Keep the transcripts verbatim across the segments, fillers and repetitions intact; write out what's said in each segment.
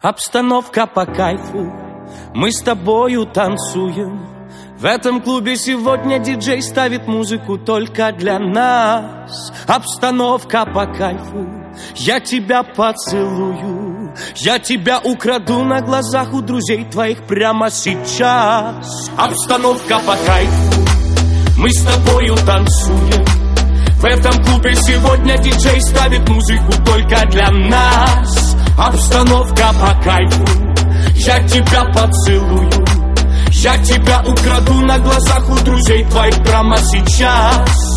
Обстановка по кайфу, мы с тобою танцуем. В этом клубе сегодня диджей ставит музыку только для нас. Обстановка по кайфу, я тебя поцелую, я тебя украду на глазах у друзей твоих прямо сейчас. Обстановка по кайфу, мы с тобою танцуем. В этом клубе сегодня диджей ставит музыку только для нас. Обстановка по кайфу, я тебя поцелую, я тебя украду на глазах у друзей твоих прямо сейчас.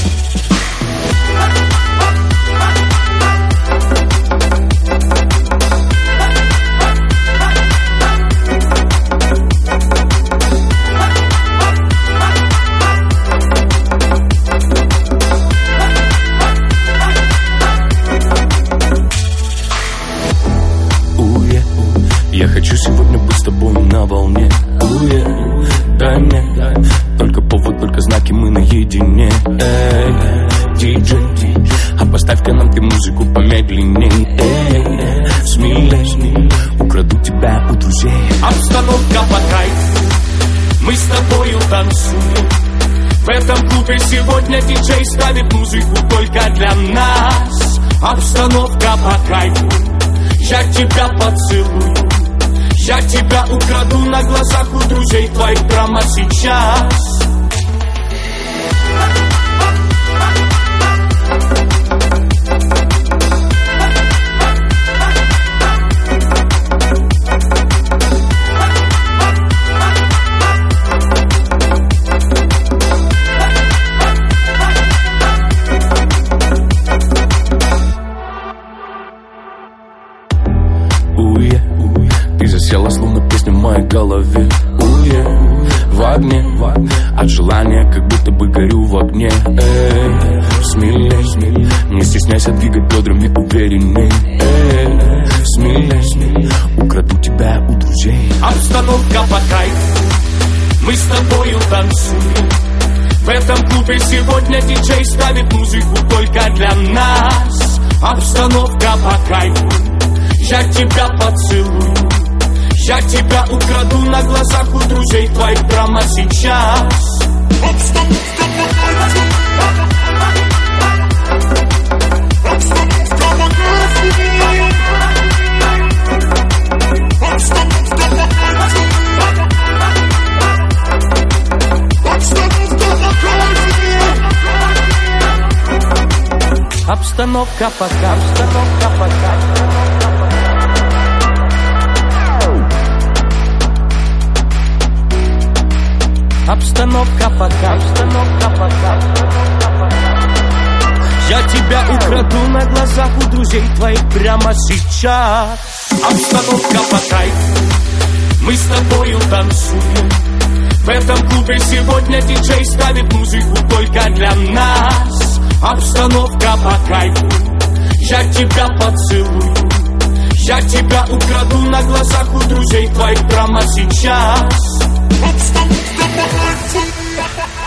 Я хочу сегодня быть с тобой на волне. Уе, дай мне только повод, только знаки, мы наедине. Эй, диджей, а поставь-ка нам ты музыку помедленней. Эй, смелей, украду тебя у друзей. Обстановка по кайфу, мы с тобою танцуем. В этом клубе сегодня диджей ставит музыку только для нас. Обстановка по кайфу, я тебя поцелую, я тебя украду на глазах у друзей твоих прямо сейчас. Уе, ты засела, словно песня в моей голове. Уе, в огне, от желания, как будто бы горю в огне. Эй, смелей, не стесняйся двигать бедрами уверенней. Эй, смелей, украду тебя у друзей. Обстановка по кайфу, мы с тобою танцуем. В этом клубе сегодня диджей ставит музыку только для нас. Обстановка по кайфу, я тебя поцелую, я тебя украду на глазах у друзей твоих прямо сейчас. Обстановка по кайфу, обстановка по кайфу. Обстановка по кайфу, обстановка по кайфу. Я тебя украду на глазах у друзей твоих прямо сейчас. Обстановка по кайфу, мы с тобою танцуем. В этом клубе сегодня диджей ставит музыку только для нас. Обстановка по кайфу, я тебя поцелую, я тебя украду на глазах у друзей твоих прямо сейчас. Let's go, let's go, let's go.